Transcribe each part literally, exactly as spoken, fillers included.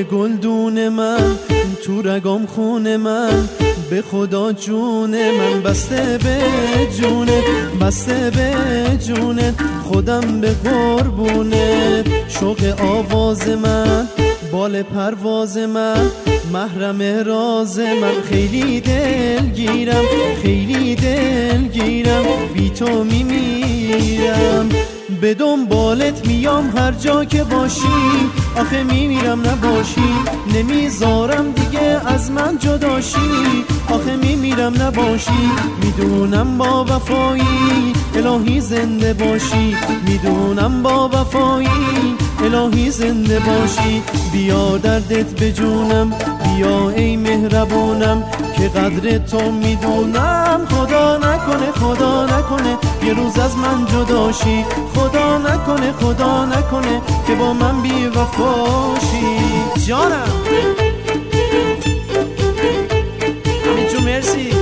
گل گلدون من تو رگام خون من، به خدا جون من بسته به جونت، بسته به جونت، خودم به قربونت. شوق آواز من، بال پرواز من، محرم راز من، خیلی دلگیرم، خیلی دلگیرم، بی تو میمیرم. به دنبالت میام هر جا که باشی، آخه میمیرم نباشی، نمیذارم دیگه از من جداشی، آخه میمیرم نباشی. میدونم با وفایی الهی زنده باشی، میدونم با وفایی الهی زنده باشی. بیا دردت بجونم، بیا ای مهربونم، که قدر تو میدونم. خدا نکنه خدا نکنه یه روز از من جداشی، خدا نکنه خدا نکنه که با من بی وفاشی. جانم امین جو مرسی.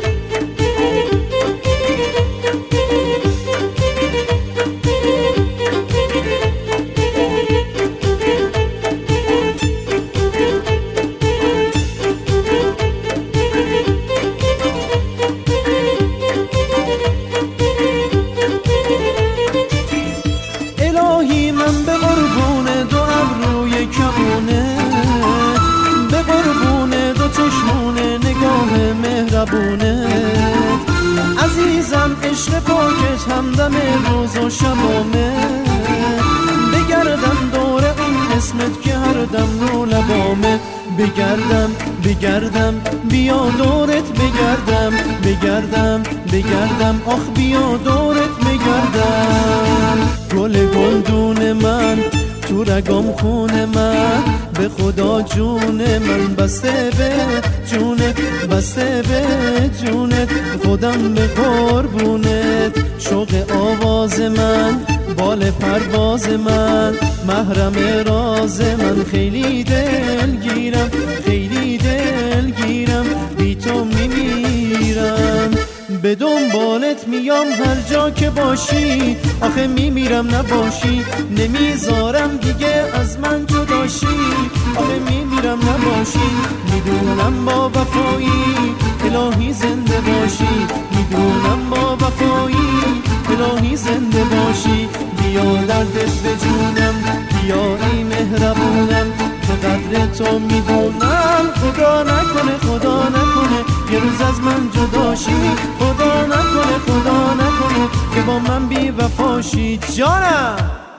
من به قربون دو ابروی کمونه، به قربون دو چشمونه نگاه مهربونه. عزیزم عشق پاکت همدم روز و شبامه، بگردم دور اون اسمت که هر دم رو لبامه. بگردم بگردم بیا دورت بگردم، بگردم بگردم آخ بیا دورت بگردم. گل گلدون من تو رگام خون من، به خدا جون من بسته به جونت، بسته به جونت، خودم به قربونت. شوق آواز من، بال پرواز من، محرم راز من، خیلی دلگیرم، خیلی دلگیرم، بی تو میمیرم. به دنبالت میام هر جا که باشی، آخه میمیرم نباشی، نمیذارم دیگه از من جداشی، آخه میمیرم نباشی. میدونم با وفایی الهی زنده باشی، میدونم با وفایی الهی زنده باشی. بیا دردت بجونم، بیا ای مهربونم، که قدر تو میدونم. خدا نکنه خدا نکنه یه روز از من جداشی، خدا نکنه خدا نکنه که با من بی وفاشی. جانم